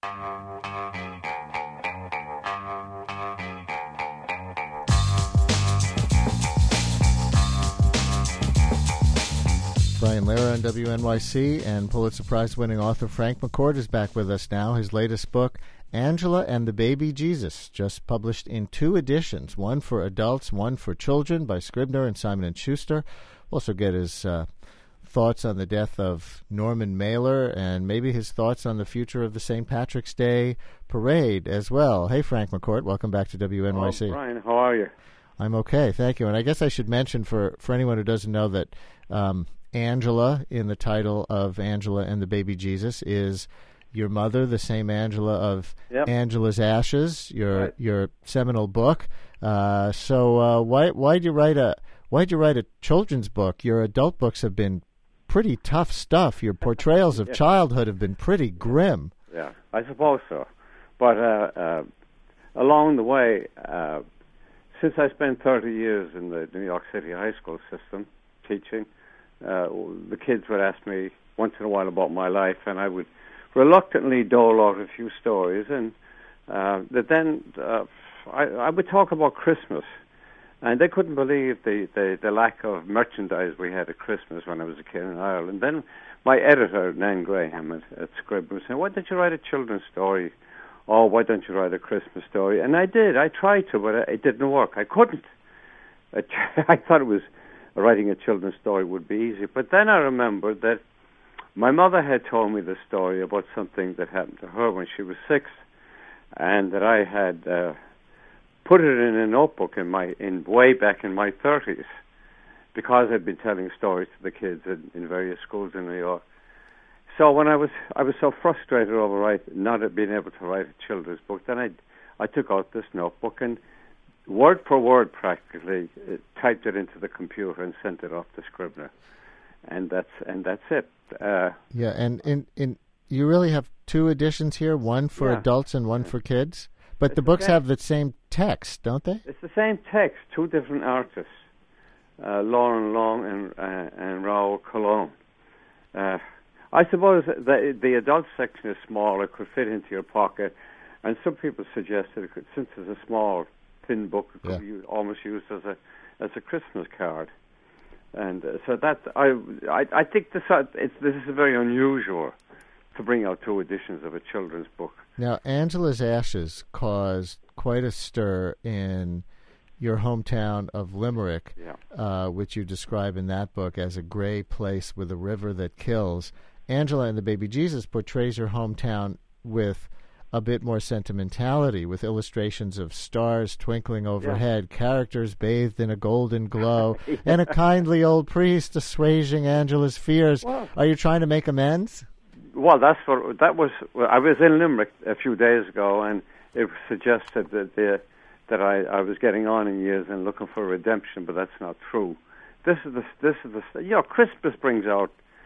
Brian Lehrer on WNYC, and Pulitzer Prize-winning author Frank McCourt is back with us now. His latest book, Angela and the Baby Jesus, just published in 2 editions, one for adults, one for children, by Scribner and Simon & Schuster. We'll also get his thoughts on the death of Norman Mailer and maybe his thoughts on the future of the St. Patrick's Day parade as well. Hey, Frank McCourt, welcome back to WNYC. Brian, how are you? I'm okay, thank you. And I guess I should mention for anyone who doesn't know that Angela, in the title of Angela and the Baby Jesus, is your mother, the same Angela of Angela's Ashes, your seminal book. So why'd you write a children's book? Your adult books have been pretty tough stuff. Your portrayals of childhood have been pretty grim. Yeah, I suppose so. But along the way, since I spent 30 years in the New York City high school system teaching, the kids would ask me once in a while about my life, and I would reluctantly dole out a few stories, and then I would talk about Christmas, and they couldn't believe the lack of merchandise we had at Christmas when I was a kid in Ireland. Then my editor, Nan Graham at Scribner, said, "Why don't you write a children's story? Oh, why don't you write a Christmas story?" And I did. I tried to, but it didn't work. I couldn't. I thought it was writing a children's story would be easy. But then I remembered that my mother had told me the story about something that happened to her when she was 6, and that I had put it in a notebook way back in my 30s, because I'd been telling stories to the kids in various schools in New York. So when I was so frustrated over not being able to write a children's book, then I took out this notebook and word for word practically typed it into the computer and sent it off to Scribner, and that's it. And you really have 2 editions here, one for adults and one for kids, but the books have the same text, don't they? It's the same text, 2 different artists, Lauren Long and Raoul Colon. I suppose the adult section is small; it could fit into your pocket, and some people suggested it could, since it's a small, thin book, it could be almost used as a Christmas card. And so that I think this is very unusual to bring out 2 editions of a children's book. Now, Angela's Ashes caused quite a stir in your hometown of Limerick, which you describe in that book as a gray place with a river that kills. Angela and the Baby Jesus portrays your hometown with a bit more sentimentality, with illustrations of stars twinkling overhead, characters bathed in a golden glow, and a kindly old priest assuaging Angela's fears. Well, are you trying to make amends? Well, I was in Limerick a few days ago, and it suggested that I was getting on in years and looking for redemption, but that's not true. This is the Christmas brings out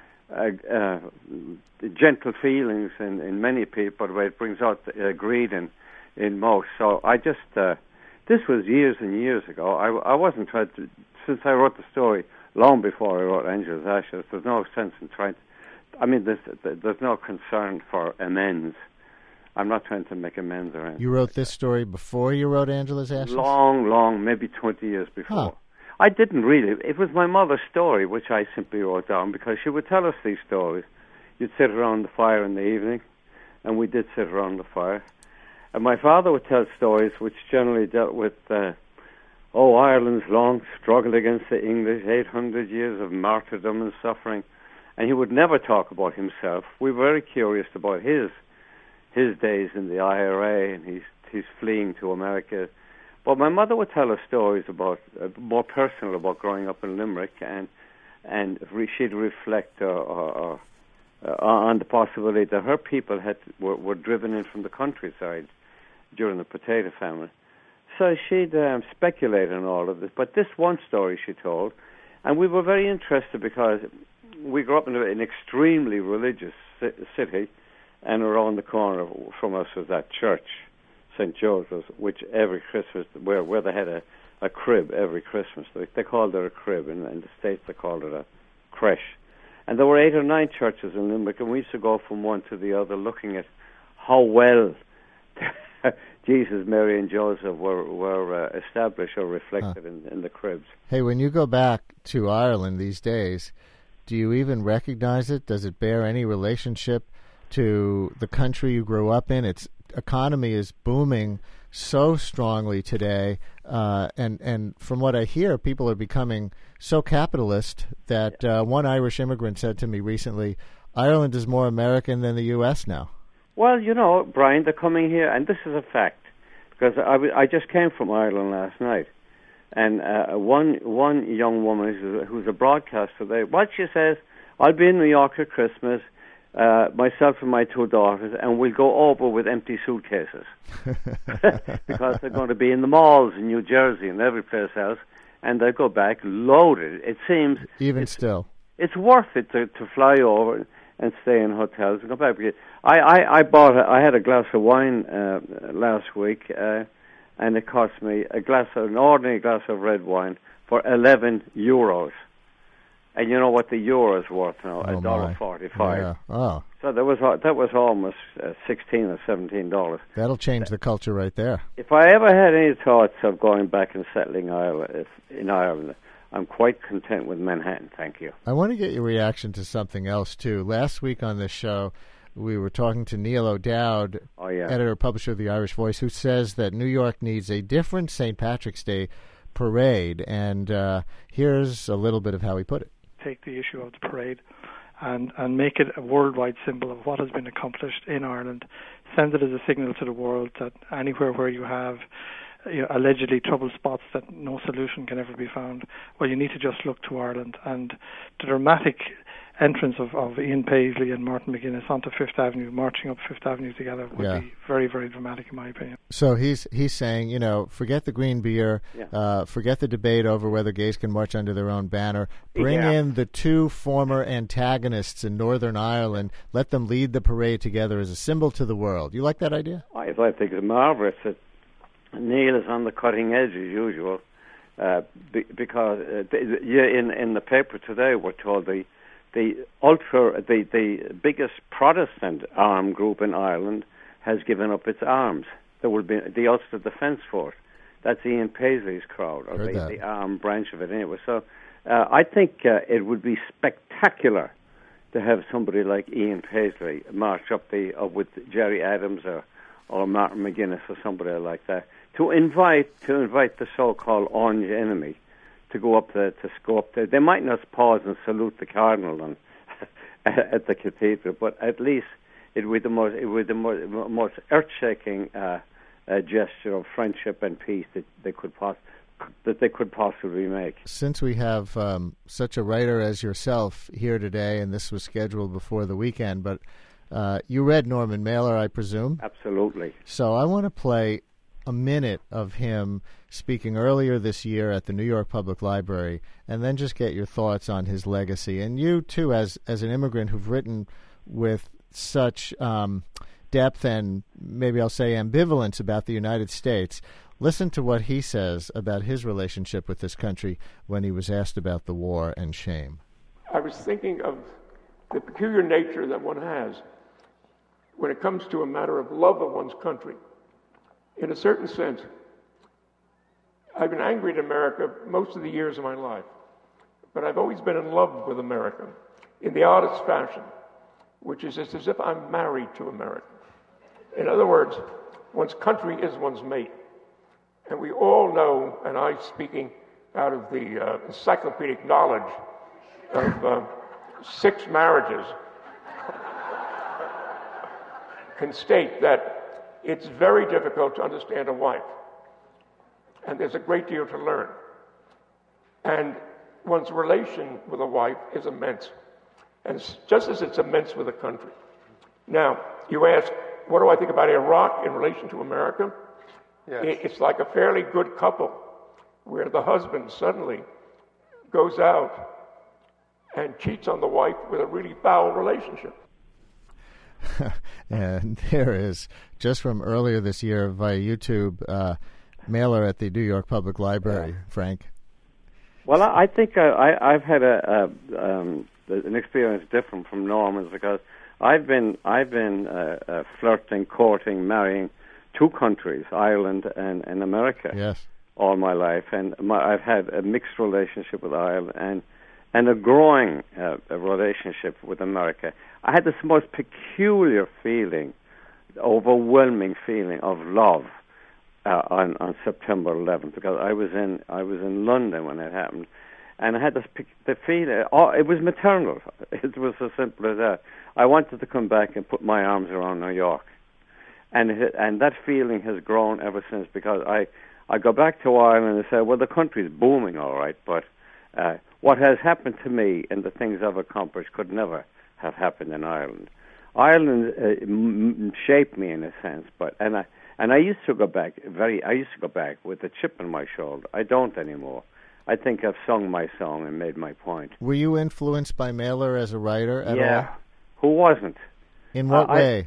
gentle feelings in many people, but it brings out greed in most. So I just this was years and years ago. I wasn't trying to, since I wrote the story long before I wrote Angela's Ashes. There's no sense in trying to. I mean, there's no concern for amends. I'm not trying to make amends or anything. You wrote this story before you wrote Angela's Ashes? Long, maybe 20 years before. Huh. I didn't read it. It was my mother's story, which I simply wrote down because she would tell us these stories. You'd sit around the fire in the evening, and we did sit around the fire. And my father would tell stories which generally dealt with, Ireland's long struggle against the English, 800 years of martyrdom and suffering. And he would never talk about himself. We were very curious about his days in the IRA, and he's fleeing to America. But my mother would tell us stories about more personal about growing up in Limerick, and she'd reflect on the possibility that her people were driven in from the countryside during the potato famine. So she'd speculate on all of this. But this one story she told, and we were very interested because we grew up in an extremely religious city, and around the corner from us was that church, St. Joseph's, which every Christmas, where they had a crib every Christmas. They called it a crib. In the States they called it a creche. And there were 8 or 9 churches in Limerick, and we used to go from one to the other looking at how well Jesus, Mary, and Joseph were established or reflected in the cribs. Hey, when you go back to Ireland these days, do you even recognize it? Does it bear any relationship to the country you grew up in? Its economy is booming so strongly today, and from what I hear, people are becoming so capitalist that one Irish immigrant said to me recently, Ireland is more American than the U.S. now. Well, Brian, they're coming here, and this is a fact, because I just came from Ireland last night, and one young woman who's a broadcaster there, what she says, I'll be in New York at Christmas, myself and my 2 daughters, and we'll go over with empty suitcases, because they're going to be in the malls in New Jersey and every place else, and they go back loaded. It seems it's worth it to fly over and stay in hotels and go back. I had a glass of wine last week, and it cost me an ordinary glass of red wine for €11. And you know what the euro is worth now? $1.45. Yeah. Oh. So that was almost $16 or $17. That'll change the culture right there. If I ever had any thoughts of going back and settling in Ireland, I'm quite content with Manhattan, thank you. I want to get your reaction to something else, too. Last week on this show, we were talking to Neil O'Dowd, editor-publisher of the Irish Voice, who says that New York needs a different St. Patrick's Day parade. And here's a little bit of how he put it. Take the issue of the parade and make it a worldwide symbol of what has been accomplished in Ireland. Send it as a signal to the world that anywhere where you have allegedly troubled spots that no solution can ever be found, well, you need to just look to Ireland. And the dramatic entrance of Ian Paisley and Martin McGuinness onto Fifth Avenue, marching up Fifth Avenue together, would be very, very dramatic in my opinion. So he's saying, forget the green beer, forget the debate over whether gays can march under their own banner, bring in the 2 former antagonists in Northern Ireland, let them lead the parade together as a symbol to the world. You like that idea? I think it's marvelous that Neil is on the cutting edge as usual, because in the paper today we're told the biggest Protestant armed group in Ireland has given up its arms. There will be the Ulster Defence Force. That's Ian Paisley's crowd, or the armed branch of it anyway. So I think it would be spectacular to have somebody like Ian Paisley march up with Jerry Adams or Martin McGuinness or somebody like that, to invite the so-called Orange enemy to go up there, to scope there. They might not pause and salute the Cardinal at the cathedral, but at least it would be the most earth-shaking gesture of friendship and peace that they could possibly make. Since we have such a writer as yourself here today, and this was scheduled before the weekend, but you read Norman Mailer, I presume? Absolutely. So I want to play a minute of him speaking earlier this year at the New York Public Library, and then just get your thoughts on his legacy. And you, too, as an immigrant who've written with such depth and maybe I'll say ambivalence about the United States, listen to what he says about his relationship with this country when he was asked about the war and shame. I was thinking of the peculiar nature that one has when it comes to a matter of love of one's country. In a certain sense, I've been angry at America most of the years of my life, but I've always been in love with America in the oddest fashion, which is as if I'm married to America. In other words, one's country is one's mate. And we all know, and I'm speaking out of the encyclopedic knowledge of 6 marriages, can state that it's very difficult to understand a wife. And there's a great deal to learn. And one's relation with a wife is immense. And just as it's immense with a country. Now, you ask, what do I think about Iraq in relation to America? Yes. It's like a fairly good couple where the husband suddenly goes out and cheats on the wife with a really foul relationship. And there is, just from earlier this year via YouTube, Mailer at the New York Public Library, Frank. Well, I think I've had an experience different from Norman's, because I've been flirting, courting, marrying 2 countries, Ireland and America. Yes. All my life, and I've had a mixed relationship with Ireland and a growing relationship with America. I had this most peculiar feeling, overwhelming feeling of love on September 11th, because I was in London when it happened, and I had the feeling. It was maternal. It was as simple as that. I wanted to come back and put my arms around New York, and that feeling has grown ever since, because I go back to Ireland and say, well, the country's booming, all right, but what has happened to me and the things I've accomplished could never have happened in Ireland. Ireland shaped me in a sense, and I used to go back with a chip on my shoulder. I don't anymore. I think I've sung my song and made my point. Were you influenced by Mailer as a writer at all? Yeah. Who wasn't? In what way?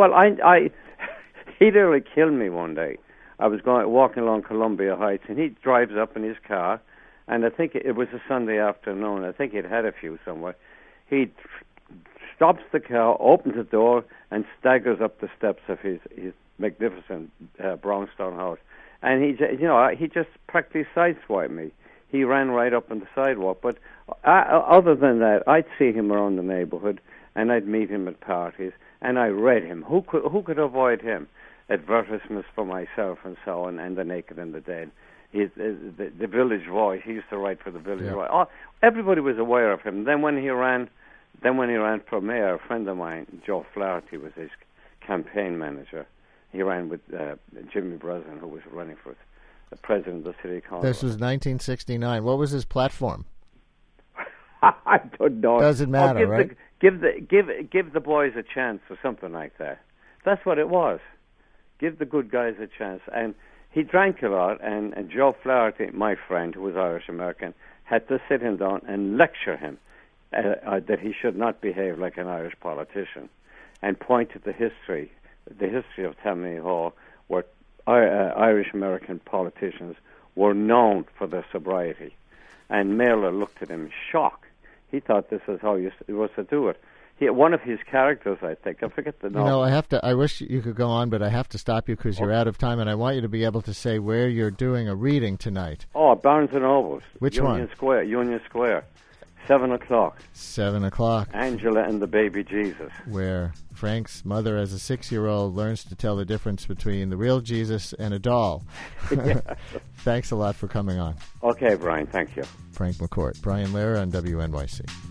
He nearly killed me one day. I was walking along Columbia Heights, and he drives up in his car, and I think it was a Sunday afternoon. I think he'd had a few somewhere. He stops the car, opens the door, and staggers up the steps of his magnificent brownstone house. And he just practically sideswiped me. He ran right up on the sidewalk. But other than that, I'd see him around the neighborhood, and I'd meet him at parties, and I read him. Who could avoid him? Advertisements for myself and so on, and The Naked and the Dead. The Village Voice. He used to write for the Village Voice. Everybody was aware of him. Then when he ran for mayor, a friend of mine, Joe Flaherty, was his campaign manager. He ran with Jimmy Breslin, who was running for the president of the city council. This was 1969. What was his platform? I don't know. Doesn't matter, right? Give the boys a chance, or something like that. That's what it was. Give the good guys a chance. And he drank a lot, and Joe Flaherty, my friend, who was Irish-American, had to sit him down and lecture him that he should not behave like an Irish politician, and point to the history of Tammany Hall, where Irish-American politicians were known for their sobriety. And Mailer looked at him in shock. He thought this is how you was to do it. One of his characters, I think, I forget the name. I wish you could go on, but I have to stop you because you're out of time, and I want you to be able to say where you're doing a reading tonight. Oh, Barnes & Nobles. Which Union one? Union Square. 7 o'clock. 7 o'clock. Angela and the Baby Jesus. Where Frank's mother, as a 6-year-old, learns to tell the difference between the real Jesus and a doll. Yeah. Thanks a lot for coming on. Okay, Brian. Thank you. Frank McCourt. Brian Lehrer on WNYC.